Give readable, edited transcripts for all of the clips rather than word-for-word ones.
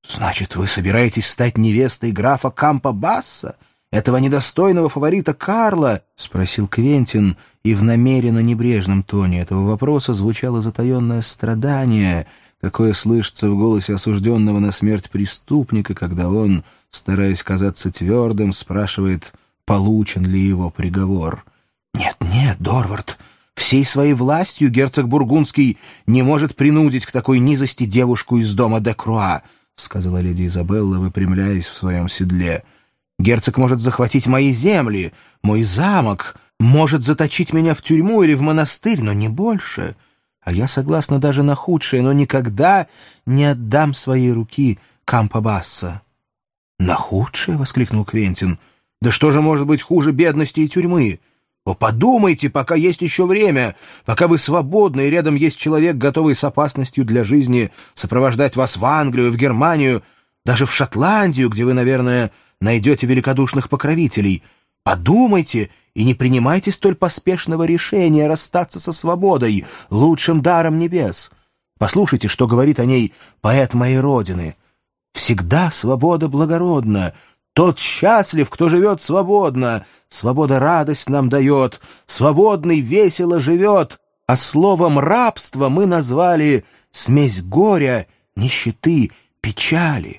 «Значит, вы собираетесь стать невестой графа Кампо-Басса, этого недостойного фаворита Карла?» — спросил Квентин, и в намеренно небрежном тоне этого вопроса звучало затаенное страдание, какое слышится в голосе осужденного на смерть преступника, когда он, стараясь казаться твердым, спрашивает, получен ли его приговор. «Нет, нет, Дорвард, всей своей властью герцог Бургундский не может принудить к такой низости девушку из дома де Круа», — сказала леди Изабелла, выпрямляясь в своем седле. «Герцог может захватить мои земли, мой замок, может заточить меня в тюрьму или в монастырь, но не больше. А я согласна даже на худшее, но никогда не отдам своей руки Кампо-Басса». «На худшее?» — воскликнул Квентин. «Да что же может быть хуже бедности и тюрьмы? О, подумайте, пока есть еще время, пока вы свободны, и рядом есть человек, готовый с опасностью для жизни сопровождать вас в Англию, в Германию, даже в Шотландию, где вы, наверное, найдете великодушных покровителей. Подумайте и не принимайте столь поспешного решения расстаться со свободой, лучшим даром небес. Послушайте, что говорит о ней поэт моей родины. «Всегда свобода благородна. Тот счастлив, кто живет свободно. Свобода радость нам дает. Свободный весело живет. А словом рабство мы назвали смесь горя, нищеты, печали».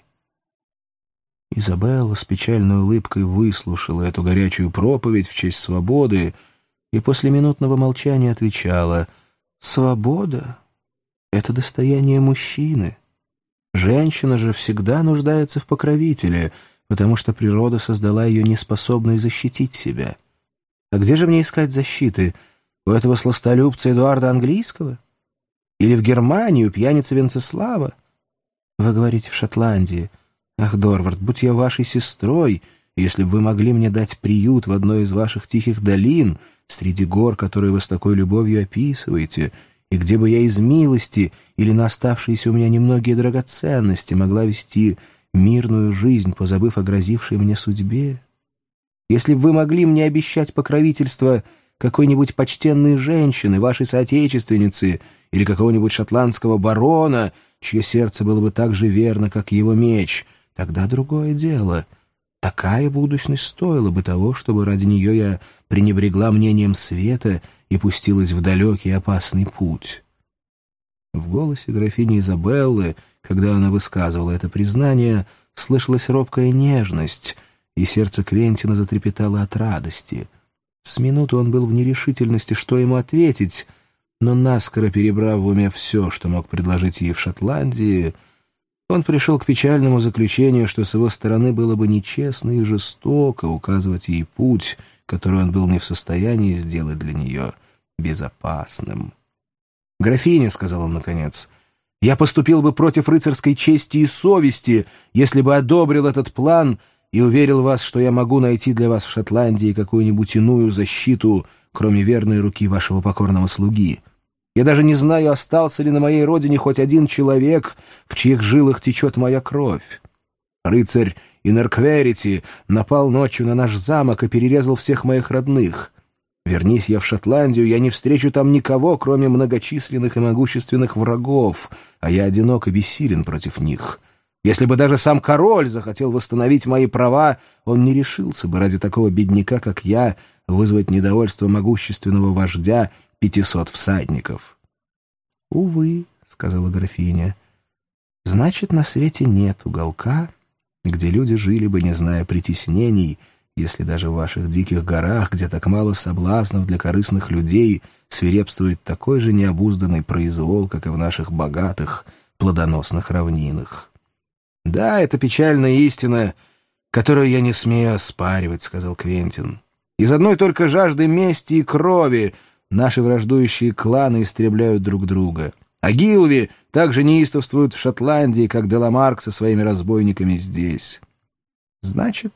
Изабелла с печальной улыбкой выслушала эту горячую проповедь в честь свободы и после минутного молчания отвечала: «Свобода — это достояние мужчины. Женщина же всегда нуждается в покровителе, потому что природа создала ее неспособной защитить себя. А где же мне искать защиты? У этого сластолюбца Эдуарда Английского? Или в Германии у пьяницы Венцеслава? Вы говорите, в Шотландии. Ах, Дорвард, будь я вашей сестрой, если бы вы могли мне дать приют в одной из ваших тихих долин, среди гор, которые вы с такой любовью описываете, и где бы я из милости или на оставшиеся у меня немногие драгоценности могла вести мирную жизнь, позабыв о грозившей мне судьбе. Если бы вы могли мне обещать покровительство какой-нибудь почтенной женщины, вашей соотечественницы, или какого-нибудь шотландского барона, чье сердце было бы так же верно, как его меч, тогда другое дело. Такая будущность стоила бы того, чтобы ради нее я пренебрегла мнением света и пустилась в далекий опасный путь». В голосе графини Изабеллы, когда она высказывала это признание, слышалась робкая нежность, и сердце Квентина затрепетало от радости. С минуты он был в нерешительности, что ему ответить, но наскоро перебрав в уме все, что мог предложить ей в Шотландии, он пришел к печальному заключению, что с его стороны было бы нечестно и жестоко указывать ей путь, который он был не в состоянии сделать для нее безопасным. «Графиня», — сказал он наконец, — «я поступил бы против рыцарской чести и совести, если бы одобрил этот план и уверил вас, что я могу найти для вас в Шотландии какую-нибудь иную защиту, кроме верной руки вашего покорного слуги. Я даже не знаю, остался ли на моей родине хоть один человек, в чьих жилах течет моя кровь. Рыцарь Инеркверити напал ночью на наш замок и перерезал всех моих родных. Вернись я в Шотландию, я не встречу там никого, кроме многочисленных и могущественных врагов, а я одинок и бессилен против них. Если бы даже сам король захотел восстановить мои права, он не решился бы ради такого бедняка, как я, вызвать недовольство могущественного вождя 500 всадников». «Увы», — сказала графиня, — «значит, на свете нет уголка, где люди жили бы, не зная притеснений, если даже в ваших диких горах, где так мало соблазнов для корыстных людей, свирепствует такой же необузданный произвол, как и в наших богатых, плодоносных равнинах». «Да, это печальная истина, которую я не смею оспаривать», — сказал Квентин. «Из одной только жажды мести и крови наши враждующие кланы истребляют друг друга. А Гилви также неистовствуют в Шотландии, как Деламарк со своими разбойниками здесь. Значит,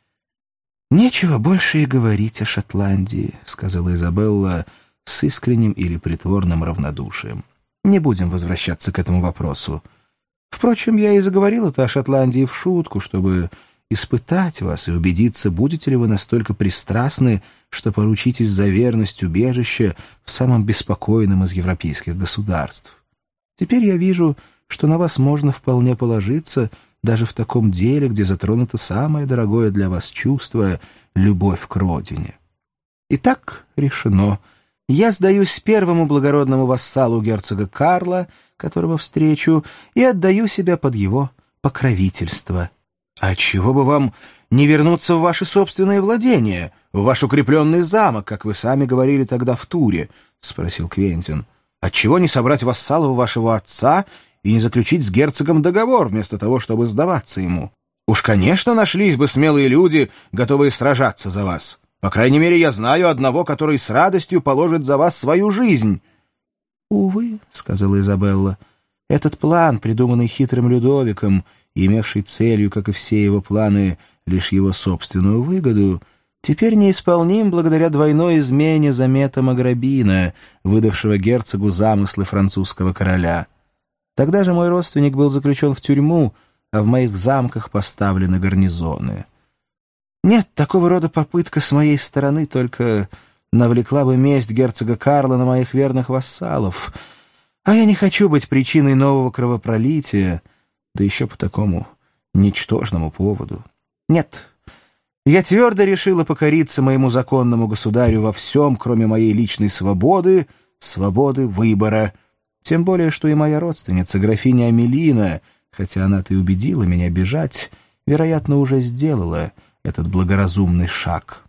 нечего больше и говорить о Шотландии», — сказала Изабелла с искренним или притворным равнодушием. «Не будем возвращаться к этому вопросу. Впрочем, я и заговорил-то о Шотландии в шутку, чтобы испытать вас и убедиться, будете ли вы настолько пристрастны, что поручитесь за верность убежища в самом беспокойном из европейских государств. Теперь я вижу, что на вас можно вполне положиться, даже в таком деле, где затронуто самое дорогое для вас чувство — любовь к родине. Итак, решено. Я сдаюсь первому благородному вассалу герцога Карла, которого встречу, и отдаю себя под его покровительство. А чего бы вам не вернуться в ваши собственные владения, в ваш укрепленный замок, как вы сами говорили тогда в Туре? — спросил Квентин. — Отчего не собрать вассалов вашего отца и не заключить с герцогом договор, вместо того, чтобы сдаваться ему? Уж, конечно, нашлись бы смелые люди, готовые сражаться за вас. По крайней мере, я знаю одного, который с радостью положит за вас свою жизнь. — Увы, — сказала Изабелла, — этот план, придуманный хитрым Людовиком и имевший целью, как и все его планы, лишь его собственную выгоду, теперь неисполним благодаря двойной измене Замета Маграбина, выдавшего герцогу замыслы французского короля. Тогда же мой родственник был заключен в тюрьму, а в моих замках поставлены гарнизоны. Нет, такого рода попытка с моей стороны только навлекла бы месть герцога Карла на моих верных вассалов, а я не хочу быть причиной нового кровопролития, да еще по такому ничтожному поводу. Нет, я твердо решила покориться моему законному государю во всем, кроме моей личной свободы, свободы выбора. Тем более, что и моя родственница, графиня Амелина, хотя она-то и убедила меня бежать, вероятно, уже сделала этот благоразумный шаг.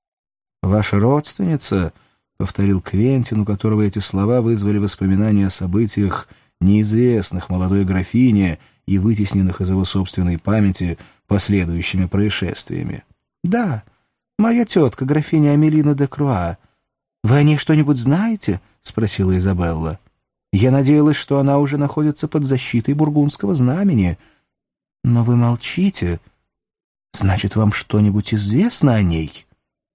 «Ваша родственница», — повторил Квентин, у которого эти слова вызвали воспоминания о событиях, неизвестных молодой графине и вытесненных из его собственной памяти последующими происшествиями. «Да, моя тетка, графиня Амелина де Круа. Вы о ней что-нибудь знаете?» — спросила Изабелла. «Я надеялась, что она уже находится под защитой бургундского знамени. Но вы молчите. Значит, вам что-нибудь известно о ней?»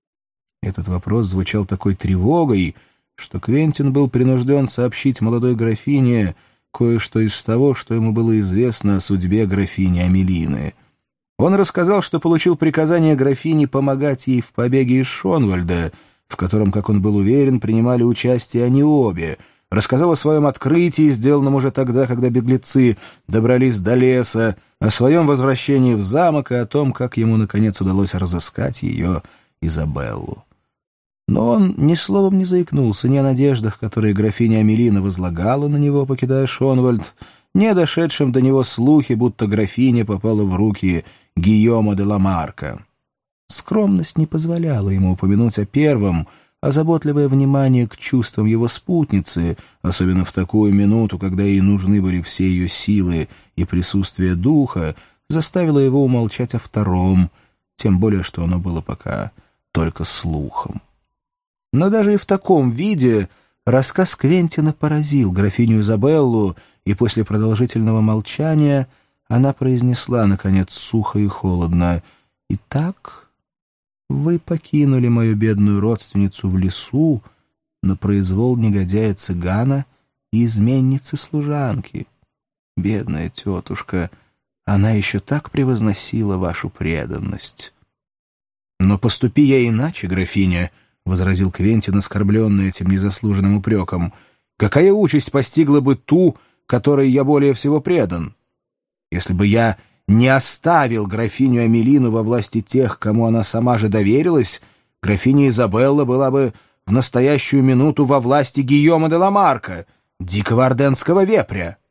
Этот вопрос звучал такой тревогой, что Квентин был принужден сообщить молодой графине кое-что из того, что ему было известно о судьбе графини Амелины. Он рассказал, что получил приказание графини помогать ей в побеге из Шонвальда, в котором, как он был уверен, принимали участие они обе, рассказал о своем открытии, сделанном уже тогда, когда беглецы добрались до леса, о своем возвращении в замок и о том, как ему, наконец, удалось разыскать ее, Изабеллу. Но он ни словом не заикнулся ни о надеждах, которые графиня Амелина возлагала на него, покидая Шонвальд, ни о дошедшем до него слухе, будто графиня попала в руки Гийома де ла Марка. Скромность не позволяла ему упомянуть о первом, а заботливое внимание к чувствам его спутницы, особенно в такую минуту, когда ей нужны были все ее силы и присутствие духа, заставило его умолчать о втором, тем более что оно было пока только слухом. Но даже и в таком виде рассказ Квентина поразил графиню Изабеллу, и после продолжительного молчания она произнесла, наконец, сухо и холодно: «Итак, вы покинули мою бедную родственницу в лесу на произвол негодяя-цыгана и изменницы-служанки. Бедная тетушка, она еще так превозносила вашу преданность». «Но поступи я иначе, графиня», — возразил Квентин, оскорбленный этим незаслуженным упреком. «Какая участь постигла бы ту, которой я более всего предан? Если бы я не оставил графиню Амелину во власти тех, кому она сама же доверилась, графиня Изабелла была бы в настоящую минуту во власти Гийома де ла Марка, дикого орденского вепря».